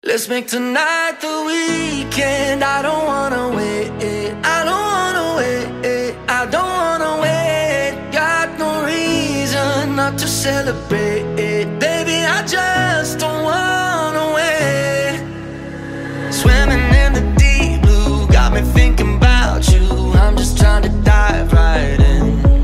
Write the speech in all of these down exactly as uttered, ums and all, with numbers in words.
Let's make tonight the weekend. I don't wanna wait, I don't wanna wait, I don't wanna wait. Got no reason not to celebrate, baby, I just don't wanna wait. Swimming in the deep blue, got me thinking about you. I'm just trying to dive right in.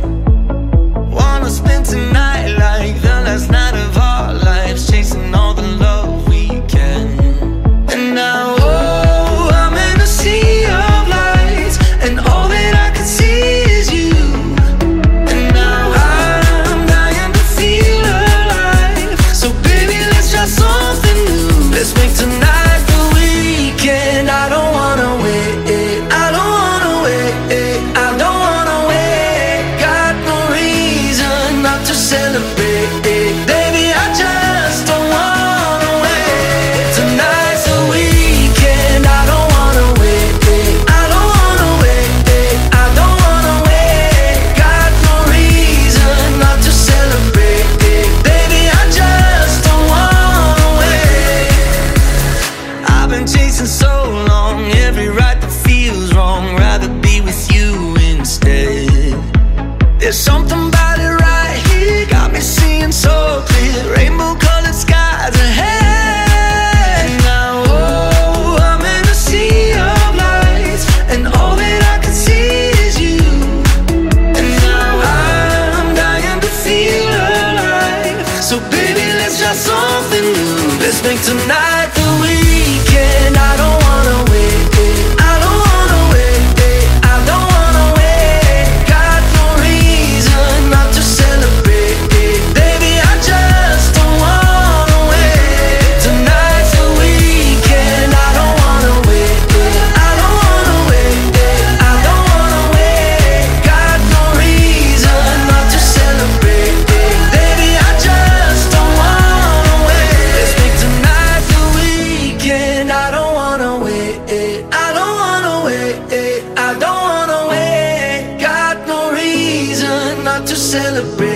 Wanna spend tonight like the last night of our lives, chasing all the love we can. And now, oh, I'm in a sea of lights, and all that I can see is you. And now I'm dying to feel alive, so baby, let's try something new. Let's make tonight the weekend. I don't wanna wait, I don't wanna wait, I don't wanna wait. Got no reason not to celebrate, baby, I just don't wanna wait. Tonight's the weekend. I don't wanna wait, I don't wanna wait, I don't wanna wait. Got no reason not to celebrate, baby, I just don't wanna wait. I've been chasing so long, every right that feels wrong, rather be with you instead. There's something about it right here, got me seeing so clear, rainbow colored skies ahead. Now, oh, I'm in a sea of lights, and all that I can see is you. And now I'm dying to feel alive, so baby, let's try something new. Let's make tonight the weekend. I don't wanna wait, I don't wanna wait, I don't wanna wait. Got no reason not to celebrate, baby, I just don't wanna wait. Tonight's the weekend. I don't wanna wait, I don't wanna wait, I don't wanna wait. Got no reason not to celebrate, baby, I just don't wanna wait. Let's make tonight the weekend. I don't wanna wait, I don't wanna wait, I don't wanna wait. Got no reason not to celebrate.